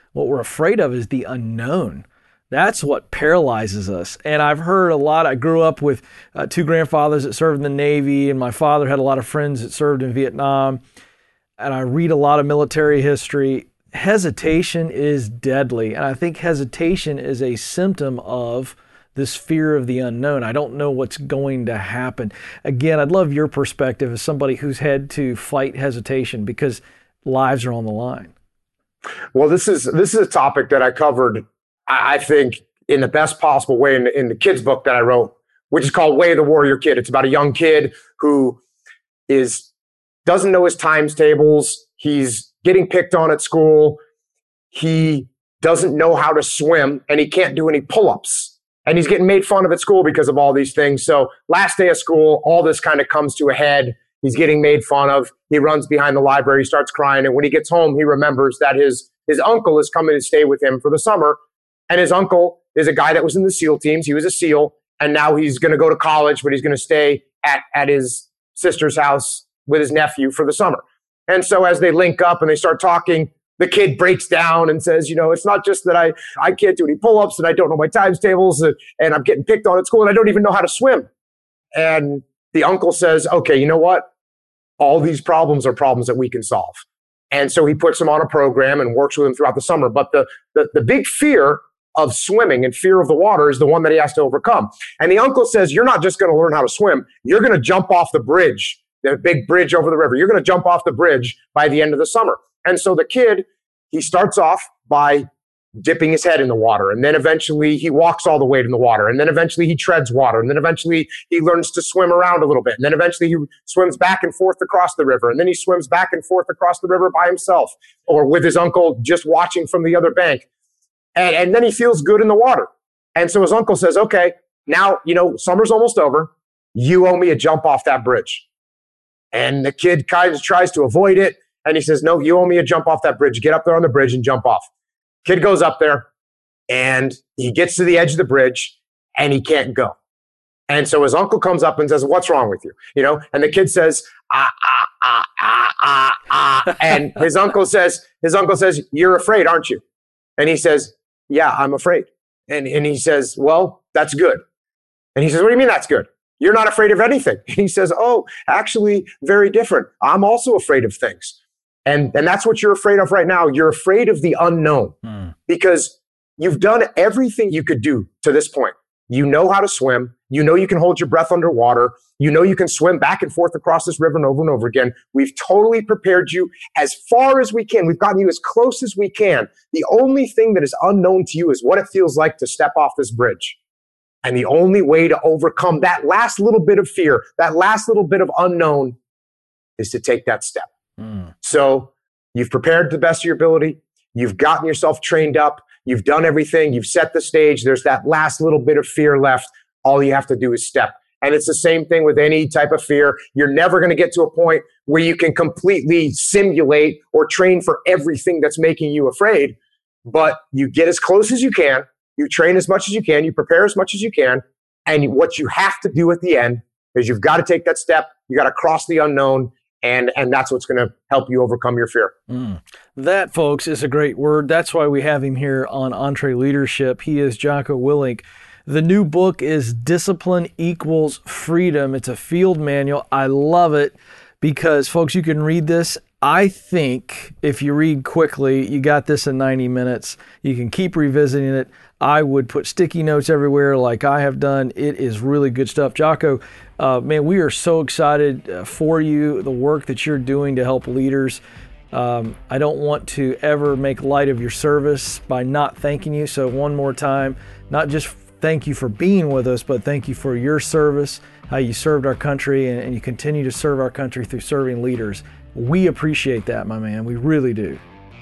What we're afraid of is the unknown. That's what paralyzes us. And I've heard a lot. I grew up with uh, two grandfathers that served in the Navy, and my father had a lot of friends that served in Vietnam. And I read a lot of military history. Hesitation is deadly. And I think hesitation is a symptom of this fear of the unknown. I don't know what's going to happen. Again, I'd love your perspective as somebody who's had to fight hesitation because lives are on the line. Well, this is this is a topic that I covered, I think, in the best possible way in, in the kids' book that I wrote, which is called Way of the Warrior Kid. It's about a young kid who is doesn't know his times tables. He's getting picked on at school. He doesn't know how to swim, and he can't do any pull-ups. And he's getting made fun of at school because of all these things. So last day of school, all this kind of comes to a head. He's getting made fun of. He runs behind the library, starts crying. And when he gets home, he remembers that his, his uncle is coming to stay with him for the summer. And his uncle is a guy that was in the SEAL teams. He was a SEAL. And now he's going to go to college, but he's going to stay at, at his sister's house with his nephew for the summer. And so as they link up and they start talking, the kid breaks down and says, you know, it's not just that I, I can't do any pull-ups and I don't know my times tables and, and I'm getting picked on at school and I don't even know how to swim. And the uncle says, okay, you know what? All these problems are problems that we can solve. And so he puts him on a program and works with him throughout the summer. But the, the, the big fear of swimming and fear of the water is the one that he has to overcome. And the uncle says, you're not just going to learn how to swim. You're going to jump off the bridge, the big bridge over the river. You're going to jump off the bridge by the end of the summer. And so the kid, he starts off by dipping his head in the water. And then eventually he walks all the way in the water. And then eventually he treads water. And then eventually he learns to swim around a little bit. And then eventually he swims back and forth across the river. And then he swims back and forth across the river by himself or with his uncle just watching from the other bank. And, and then he feels good in the water. And so his uncle says, okay, now, you know, summer's almost over. You owe me a jump off that bridge. And the kid kind of tries to avoid it. And he says, no, you owe me a jump off that bridge. Get up there on the bridge and jump off. Kid goes up there and he gets to the edge of the bridge and he can't go. And so his uncle comes up and says, what's wrong with you? You know, and the kid says, ah, ah, ah, ah, ah, ah. And his uncle says, his uncle says, you're afraid, aren't you? And he says, yeah, I'm afraid. And, and he says, well, that's good. And he says, what do you mean that's good? You're not afraid of anything. And he says, oh, actually very different. I'm also afraid of things. And, and that's what you're afraid of right now. You're afraid of the unknown mm. because you've done everything you could do to this point. You know how to swim. You know you can hold your breath underwater. You know you can swim back and forth across this river and over and over again. We've totally prepared you as far as we can. We've gotten you as close as we can. The only thing that is unknown to you is what it feels like to step off this bridge. And the only way to overcome that last little bit of fear, that last little bit of unknown, is to take that step. Mm. So you've prepared to the best of your ability. You've gotten yourself trained up. You've done everything. You've set the stage. There's that last little bit of fear left. All you have to do is step. And it's the same thing with any type of fear. You're never going to get to a point where you can completely simulate or train for everything that's making you afraid. But you get as close as you can. You train as much as you can. You prepare as much as you can. And what you have to do at the end is you've got to take that step. You got to cross the unknown. And and that's what's going to help you overcome your fear. Mm. That, folks, is a great word. That's why we have him here on EntreLeadership. He is Jocko Willink. The new book is Discipline Equals Freedom. It's a field manual. I love it because, folks, you can read this. I think if you read quickly, you got this in ninety minutes. You can keep revisiting it. I would put sticky notes everywhere like I have done. It is really good stuff. Jocko, uh, man, we are so excited uh, for you, the work that you're doing to help leaders. Um, I don't want to ever make light of your service by not thanking you. So one more time, not just thank you for being with us, but thank you for your service, how you served our country, and, and you continue to serve our country through serving leaders. We appreciate that, my man. We really do.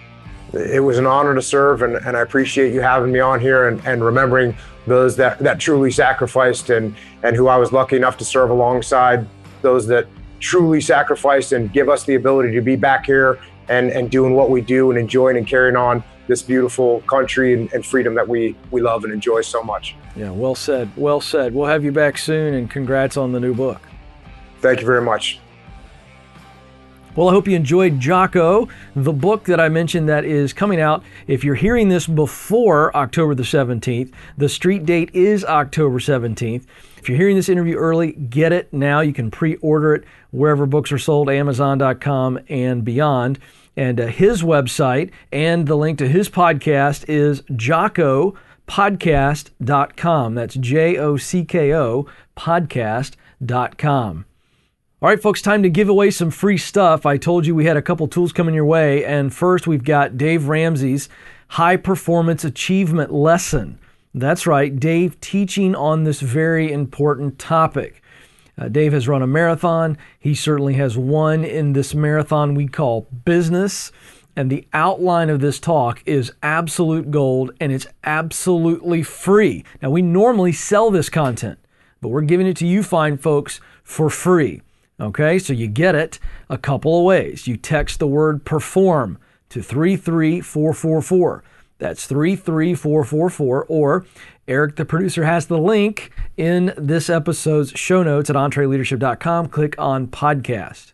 It was an honor to serve, and, and I appreciate you having me on here and, and remembering those that, that truly sacrificed and, and who I was lucky enough to serve alongside, those that truly sacrificed and give us the ability to be back here and, and doing what we do and enjoying and carrying on this beautiful country and, and freedom that we, we love and enjoy so much. Yeah, well said. Well said. We'll have you back soon, and congrats on the new book. Thank you very much. Well, I hope you enjoyed Jocko, the book that I mentioned that is coming out. If you're hearing this before October the seventeenth, the street date is October seventeenth. If you're hearing this interview early, get it now. You can pre-order it wherever books are sold, amazon dot com and beyond. And uh, his website and the link to his podcast is jocko podcast dot com. That's J O C K O podcast dot com. All right, folks, time to give away some free stuff. I told you we had a couple tools coming your way. And first, we've got Dave Ramsey's High Performance Achievement Lesson. That's right, Dave teaching on this very important topic. Uh, Dave has run a marathon. He certainly has won in this marathon we call business. And the outline of this talk is absolute gold, and it's absolutely free. Now, we normally sell this content, but we're giving it to you fine folks for free. Okay, so you get it a couple of ways. You text the word perform to three three four four four. That's three three four four four. Or Eric, the producer, has the link in this episode's show notes at entree leadership dot com. Click on podcast.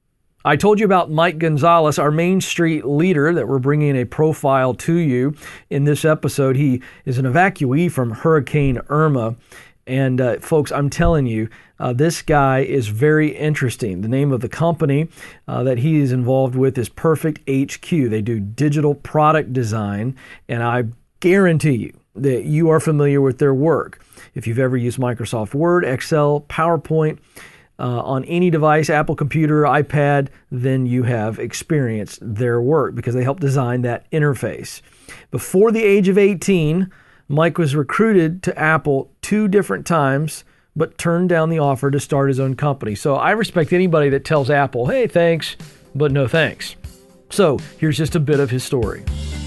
I told you about Mike Gonzalez, our Main Street leader, that we're bringing a profile to you in this episode. He is an evacuee from Hurricane Irma. And uh, folks, I'm telling you, uh, this guy is very interesting. The name of the company uh, that he is involved with is Perfect H Q. They do digital product design, and I guarantee you that you are familiar with their work. If you've ever used Microsoft Word, Excel, PowerPoint, uh, on any device, Apple computer, iPad, then you have experienced their work because they help design that interface. Before the age of eighteen, Mike was recruited to Apple two different times, but turned down the offer to start his own company. So I respect anybody that tells Apple, hey, thanks, but no thanks. So here's just a bit of his story.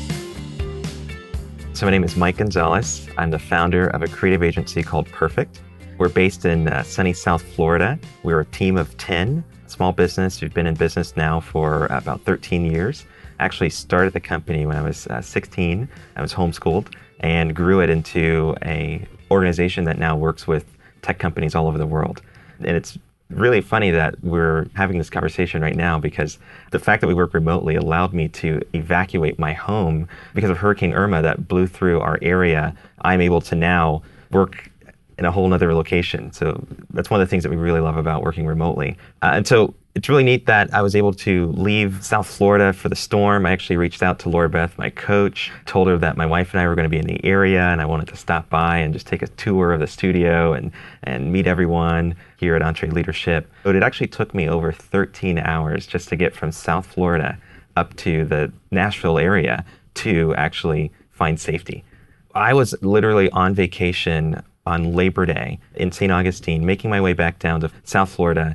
So my name is Mike Gonzalez. I'm the founder of a creative agency called Perfect. We're based in uh, sunny South Florida. We're a team of ten, small business. We've been in business now for about thirteen years. I actually started the company when I was uh, sixteen. I was homeschooled and grew it into a organization that now works with tech companies all over the world. And it's really funny that we're having this conversation right now because the fact that we work remotely allowed me to evacuate my home because of Hurricane Irma that blew through our area. I'm able to now work in a whole nother location. So that's one of the things that we really love about working remotely. Uh, and so it's really neat that I was able to leave South Florida for the storm. I actually reached out to Laura Beth, my coach, told her that my wife and I were going to be in the area and I wanted to stop by and just take a tour of the studio and, and meet everyone here at Entree Leadership. But it actually took me over thirteen hours just to get from South Florida up to the Nashville area to actually find safety. I was literally on vacation on Labor Day in Saint Augustine, making my way back down to South Florida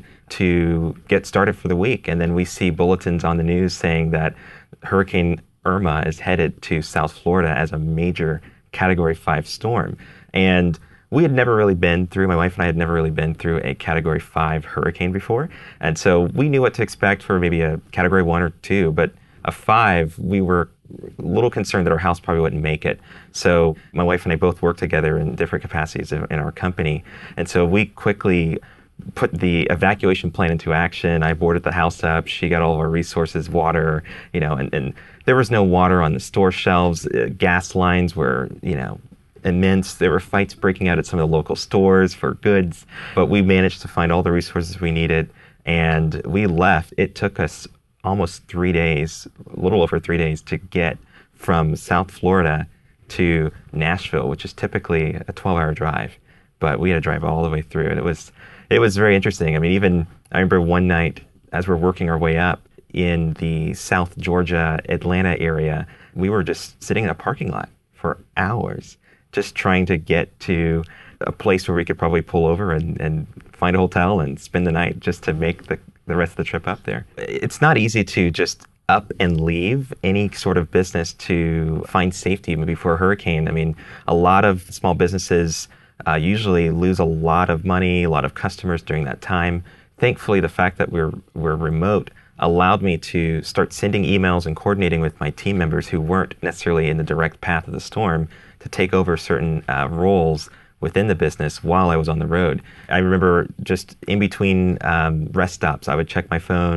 to get started for the week. And then we see bulletins on the news saying that Hurricane Irma is headed to South Florida as a major Category five storm. And we had never really been through, my wife and I had never really been through a Category five hurricane before. And so we knew what to expect for maybe a Category one or two, but a five, we were a little concerned that our house probably wouldn't make it. So my wife and I both worked together in different capacities in our company. And so we quickly put the evacuation plan into action. I boarded the house up. She got all of our resources, water, you know, and, and there was no water on the store shelves. Uh, gas lines were, you know, immense. There were fights breaking out at some of the local stores for goods, but we managed to find all the resources we needed and we left. It took us almost three days, a little over three days to get from South Florida to Nashville, which is typically a twelve hour drive, but we had to drive all the way through. And it was, it was very interesting. I mean, even I remember one night as we're working our way up in the South Georgia, Atlanta area, we were just sitting in a parking lot for hours, just trying to get to a place where we could probably pull over and, and find a hotel and spend the night just to make the, the rest of the trip up there. It's not easy to just up and leave any sort of business to find safety before a hurricane. I mean, a lot of small businesses uh, usually lose a lot of money, a lot of customers during that time. Thankfully, the fact that we're we're remote allowed me to start sending emails and coordinating with my team members who weren't necessarily in the direct path of the storm to take over certain uh, roles within the business while I was on the road. I remember just in between um, rest stops, I would check my phone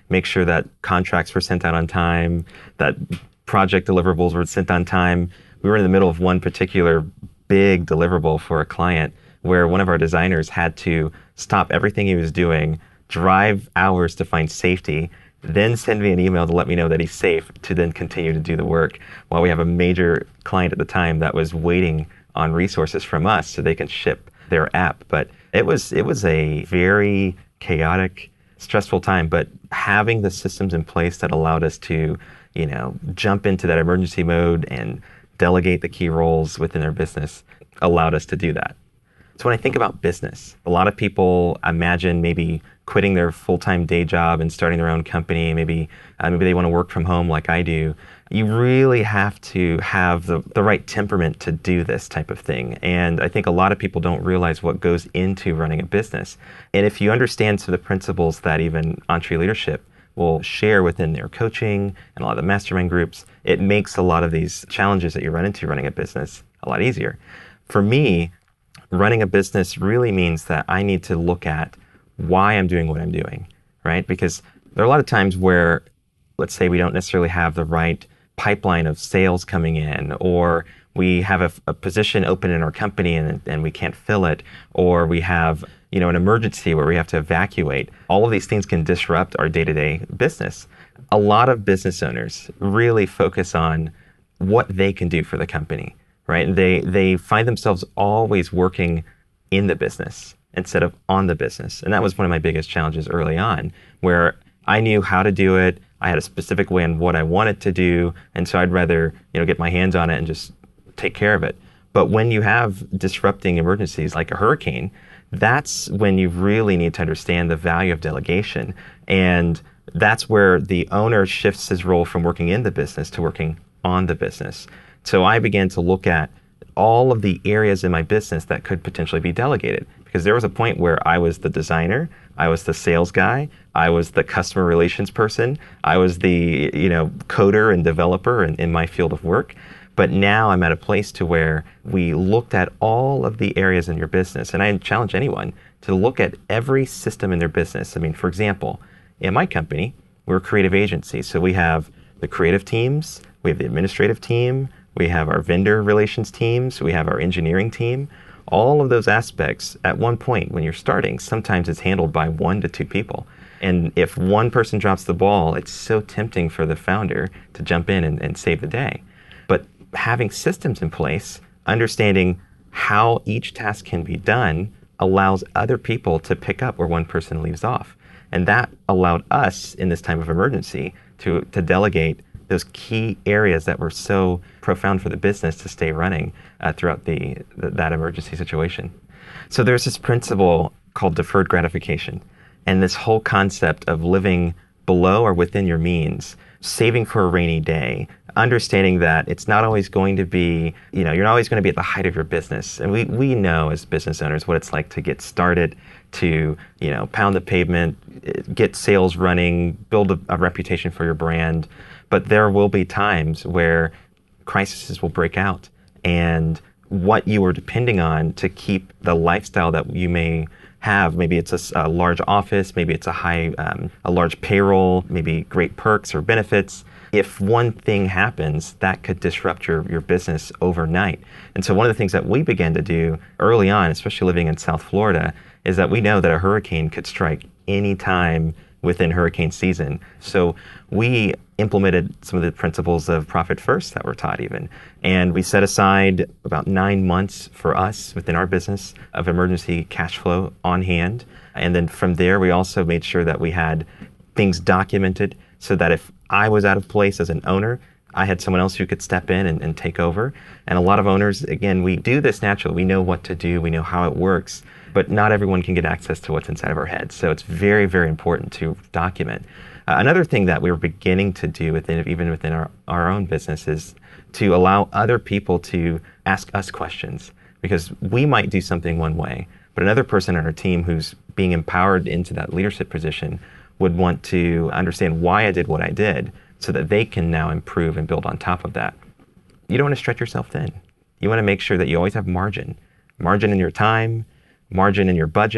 make sure that contracts were sent out on time, that project deliverables were sent on time. We were in the middle of one particular big deliverable for a client where one of our designers had to stop everything he was doing, drive hours to find safety, then send me an email to let me know that he's safe to then continue to do the work while we have a major client at the time that was waiting on resources from us so they can ship their app. But it was it was a very chaotic, stressful time, but having the systems in place that allowed us to, you know, jump into that emergency mode and delegate the key roles within their business allowed us to do that. So when I think about business, a lot of people imagine maybe quitting their full-time day job and starting their own company. Maybe uh, maybe they want to work from home like I do. You really have to have the, the right temperament to do this type of thing. And I think a lot of people don't realize what goes into running a business. And if you understand some of the principles that even EntreLeadership will share within their coaching and a lot of the mastermind groups, it makes a lot of these challenges that you run into running a business a lot easier. For me, running a business really means that I need to look at why I'm doing what I'm doing, right? Because there are a lot of times where, let's say we don't necessarily have the right pipeline of sales coming in, or we have a, a position open in our company and, and we can't fill it, or we have, you know, an emergency where we have to evacuate. All of these things can disrupt our day-to-day business. A lot of business owners really focus on what they can do for the company, right? They they find themselves always working in the business instead of on the business. And that was one of my biggest challenges early on, where I knew how to do it. I had a specific way on what I wanted to do. And so I'd rather, you know, get my hands on it and just take care of it. But when you have disrupting emergencies like a hurricane, that's when you really need to understand the value of delegation. And that's where the owner shifts his role from working in the business to working on the business. So I began to look at all of the areas in my business that could potentially be delegated. Because there was a point where I was the designer, I was the sales guy, I was the customer relations person, I was the, you know, coder and developer in, in my field of work. But now I'm at a place to where we looked at all of the areas in your business. And I challenge anyone to look at every system in their business. I mean, for example, in my company, we're a creative agency. So we have the creative teams, we have the administrative team, we have our vendor relations teams, we have our engineering team. All of those aspects at one point when you're starting, sometimes it's handled by one to two people. And if one person drops the ball, it's so tempting for the founder to jump in and, and save the day. But having systems in place, understanding how each task can be done, allows other people to pick up where one person leaves off. And that allowed us in this time of emergency to, to delegate those key areas that were so profound for the business to stay running uh, throughout the, the that emergency situation. So there's this principle called deferred gratification, and this whole concept of living below or within your means, saving for a rainy day, understanding that it's not always going to be, you know, you're not always going to be at the height of your business. And we we know as business owners what it's like to get started, to, you know, pound the pavement, get sales running, build a, a reputation for your brand. But there will be times where crises will break out, and what you were depending on to keep the lifestyle that you may have, maybe it's a, a large office, maybe it's a high, um, a large payroll, maybe great perks or benefits. If one thing happens, that could disrupt your, your business overnight. And so one of the things that we began to do early on, especially living in South Florida, is that we know that a hurricane could strike any time within hurricane season. So we implemented some of the principles of profit first that were taught even. And we set aside about nine months for us within our business of emergency cash flow on hand. And then from there, we also made sure that we had things documented so that if I was out of place as an owner, I had someone else who could step in and, and take over. And a lot of owners, again, we do this naturally. We know what to do. We know how it works. But not everyone can get access to what's inside of our heads. So it's very, very important to document. Uh, another thing that we were beginning to do within, even within our, our own business, is to allow other people to ask us questions. Because we might do something one way, but another person on our team who's being empowered into that leadership position would want to understand why I did what I did so that they can now improve and build on top of that. You don't want to stretch yourself thin. You want to make sure that you always have margin. Margin in your time, margin in your budget,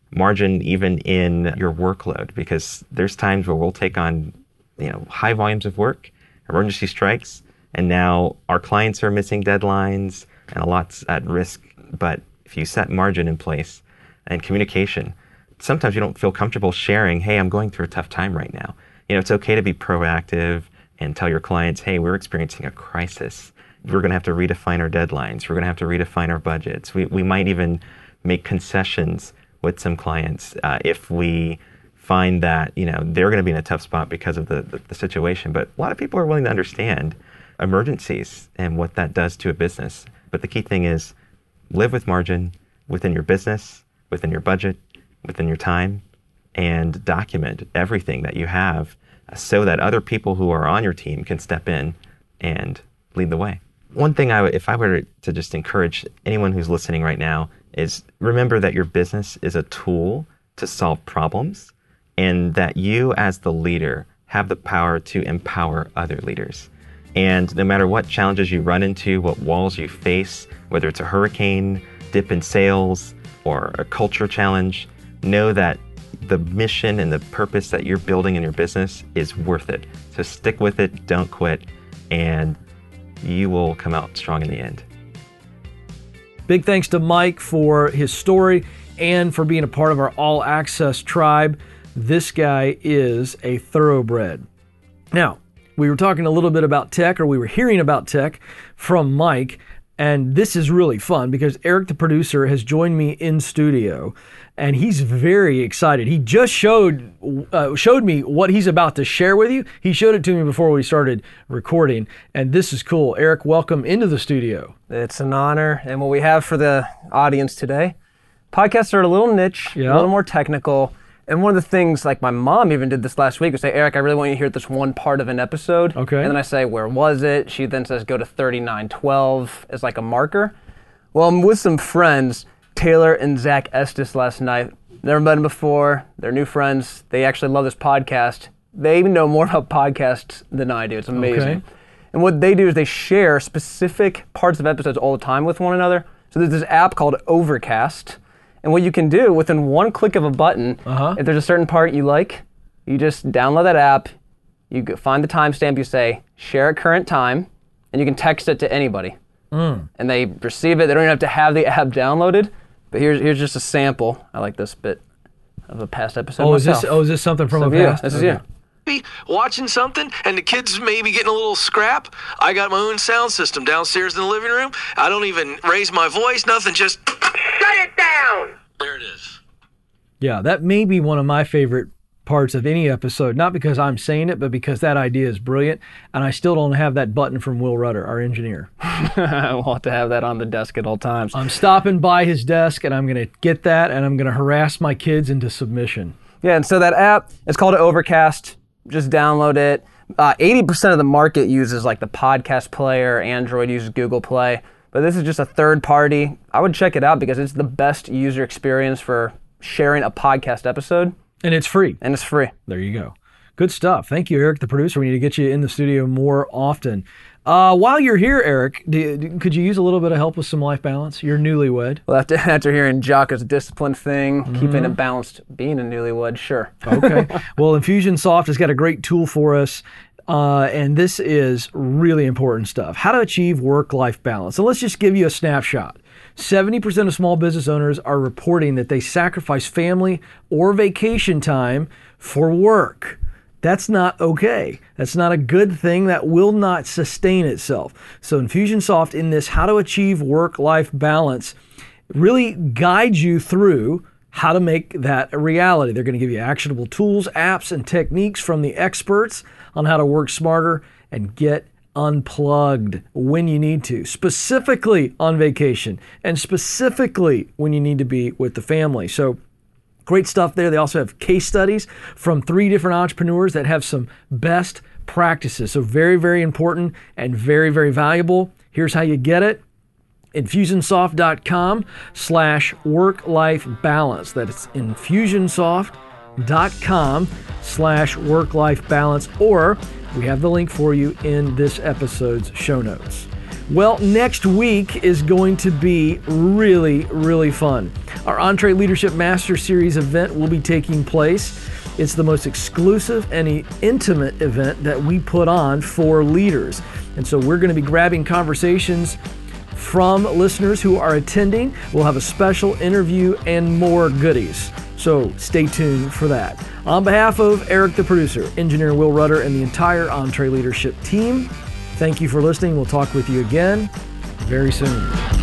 margin even in your workload, because there's times where we'll take on, you know, high volumes of work, emergency strikes, and now our clients are missing deadlines and a lot's at risk. But if you set margin in place and communication, sometimes you don't feel comfortable sharing, hey, I'm going through a tough time right now. You know, it's okay to be proactive and tell your clients, hey, we're experiencing a crisis. We're going to have to redefine our deadlines. We're going to have to redefine our budgets. We, we might even make concessions with some clients uh, if we find that, you know, they're going to be in a tough spot because of the, the, the situation. But a lot of people are willing to understand emergencies and what that does to a business. But the key thing is live with margin within your business, within your budget, within your time, and document everything that you have so that other people who are on your team can step in and lead the way. One thing I would, if I were to just encourage anyone who's listening right now, is remember that your business is a tool to solve problems, and that you as the leader have the power to empower other leaders. And no matter what challenges you run into, what walls you face, whether it's a hurricane, dip in sales, or a culture challenge, know that the mission and the purpose that you're building in your business is worth it. So stick with it, don't quit, and you will come out strong in the end. Big thanks to Mike for his story and for being a part of our All Access tribe. This guy is a thoroughbred. Now, we were talking a little bit about tech, or we were hearing about tech from Mike, and this is really fun because Eric, the producer, has joined me in studio, and he's very excited. He just showed uh, showed me what he's about to share with you. He showed it to me before we started recording, and this is cool. Eric, welcome into the studio. It's an honor, and what we have for the audience today, podcasts are a little niche, Yeah. a little more technical, and one of the things, like my mom even did this last week, was say, Eric, I really want you to hear this one part of an episode. Okay. And then I say, where was it? She then says, go to thirty-nine twelve as like a marker. Well, I'm with some friends, Taylor and Zach Estes, last night. Never met them before. They're new friends. They actually love this podcast. They even know more about podcasts than I do. It's amazing. Okay. And what they do is they share specific parts of episodes all the time with one another. So there's this app called Overcast. And what you can do within one click of a button, Uh-huh. if there's a certain part you like, you just download that app, you go find the timestamp, you say, share at current time, and you can text it to anybody. Mm. And they receive it. They don't even have to have the app downloaded. But here's here's just a sample. I like this bit of a past episode Oh, is myself. this oh is this something from So, a yeah, past? this is Okay. you. Be watching something and the kids maybe getting a little scrap. I got my own sound system downstairs in the living room. I don't even raise my voice, nothing, just shut it down. There it is. Yeah, that may be one of my favorite parts of any episode, not because I'm saying it, but because that idea is brilliant, and I still don't have that button from Will Rudder, our engineer. I want to have that on the desk at all times. I'm stopping by his desk, and I'm going to get that, and I'm going to harass my kids into submission. Yeah, and so that app, it's called Overcast. Just download it. Uh, eighty percent of the market uses like the podcast player. Android uses Google Play. But this is just a third party. I would check it out because it's the best user experience for sharing a podcast episode. And it's free. And it's free. There you go. Good stuff. Thank you, Eric, the producer. We need to get you in the studio more often. Uh, while you're here, Eric, do, do, could you use a little bit of help with some life balance? You're newlywed. Well, after, after hearing Jocko's discipline thing, mm-hmm. keeping it balanced, being a newlywed, sure. Okay. Well, Infusionsoft has got a great tool for us. Uh, and this is really important stuff. How to achieve work-life balance. So let's just give you a snapshot. seventy percent of small business owners are reporting that they sacrifice family or vacation time for work. That's not okay. That's not a good thing. That will not sustain itself. So Infusionsoft, in this How to Achieve Work-Life Balance, really guides you through how to make that a reality. They're going to give you actionable tools, apps, and techniques from the experts on how to work smarter and get unplugged when you need to, specifically on vacation and specifically when you need to be with the family. So great stuff there. They also have case studies from three different entrepreneurs that have some best practices. So very, very important and very, very valuable. Here's how you get it. Infusionsoft.com slash work-life balance. That's Infusionsoft.com slash work-life balance, or we have the link for you in this episode's show notes. Well, next week is going to be really, really fun. Our EntreLeadership Master Series event will be taking place. It's the most exclusive and intimate event that we put on for leaders. And so we're going to be grabbing conversations from listeners who are attending. We'll have a special interview and more goodies. So stay tuned for that. On behalf of Eric the producer, engineer Will Rudder, and the entire EntreLeadership team, thank you for listening. We'll talk with you again very soon.